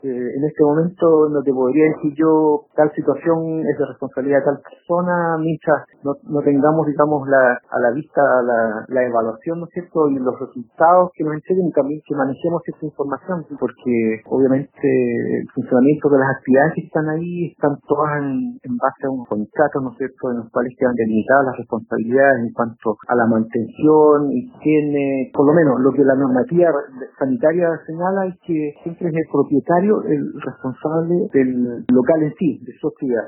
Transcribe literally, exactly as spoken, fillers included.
Eh, en este momento no te podría decir yo tal situación es de responsabilidad de tal persona, mientras no, no tengamos, digamos, la, a la vista la, la evaluación, ¿no es cierto?, y los resultados que nos entreguen y también que manejemos esa información, porque obviamente el funcionamiento de las actividades que están ahí están todas en, en base a un contrato, ¿no es cierto?, en los cuales quedan delimitadas las responsabilidades en cuanto a la mantención, higiene, por lo menos lo que la normativa sanitaria señala es que siempre es el propietario el responsable del local en sí, de su actividad.